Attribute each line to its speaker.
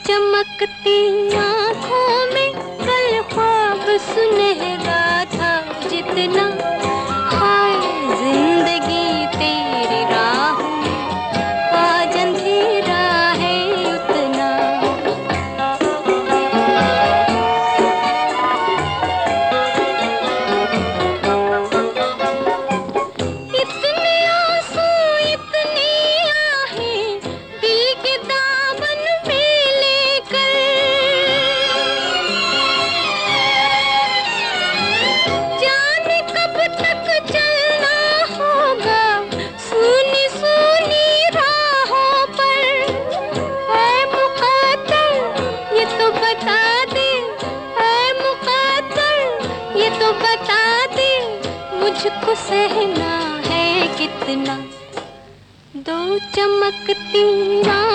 Speaker 1: चमकती आँखों में कल ख्वाब सुनहरा था जितना, हाय जिंदगी तेरी राहों में आज अंधेरा है उतना। इतने आंसू इतनी आहें दिल के दामन में लेकर, जाने कब तक चलना होगा सूनी सूनी राहों पर। ऐ मुक़द्दर ये तो बता दे, ऐ मुक़द्दर ये तो बता दे, मुझको सहना है कितना। दो चमकती